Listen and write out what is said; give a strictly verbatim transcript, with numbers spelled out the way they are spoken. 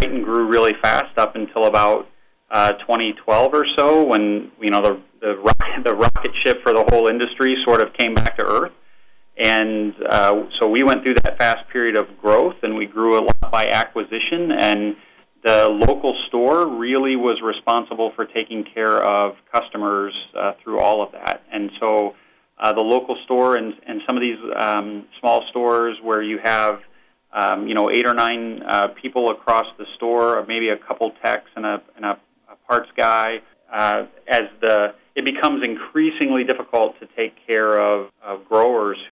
Triton grew really fast up until about uh, twenty twelve or so, when you know the the rocket, the rocket ship for the whole industry sort of came back to earth. And uh, so we went through that fast period of growth, and we grew a lot by acquisition. And the local store really was responsible for taking care of customers uh, through all of that. And so uh, the local store and, and some of these um, small stores where you have um, you know eight or nine uh, people across the store, or maybe a couple techs and a, and a, a parts guy, uh, as the it becomes increasingly difficult to take care of, of growers